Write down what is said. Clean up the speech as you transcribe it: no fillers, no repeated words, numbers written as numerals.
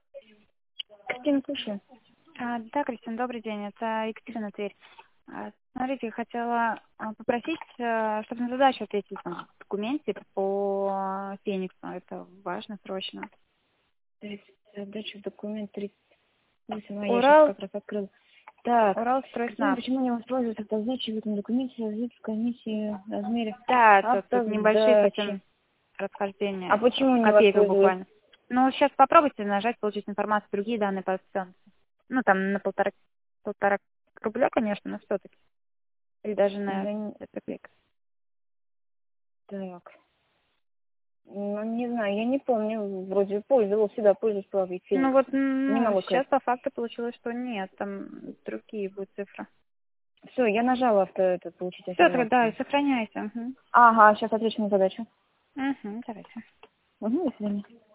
Кристина, слушаю. Да, Кристина, добрый день. Это Екатерина Тверь. Смотрите, я хотела попросить, чтобы на задачу ответить там, в документе по Фениксу. Это важно, срочно. Задача документ 38. Я сейчас Урал, как раз открыла. Так, Кристина, Уралстройснаб. почему не воспользоваться позначей в этом документе в комиссии в размере Да, тут небольшие автосдачи? совсем расхождения, А почему не копейка воспользоваться? буквально. Ну, сейчас попробуйте нажать, получить информацию, другие данные по оценке. Ну, там на полтора рубля, конечно, но все-таки. Или даже на Да, 5 копеек. так. Ну, не знаю, я не помню. Вроде пользовалась, всегда пользуюсь плавой Ну Феникс. вот, Не могу сейчас сказать. по факту получилось, что нет, там другие будут цифры. Все, я нажала получить Все, тогда информацию. и сохраняйте. Угу. Ага, сейчас отвечу на задачу. Угу, давайте. Угу, до свидания.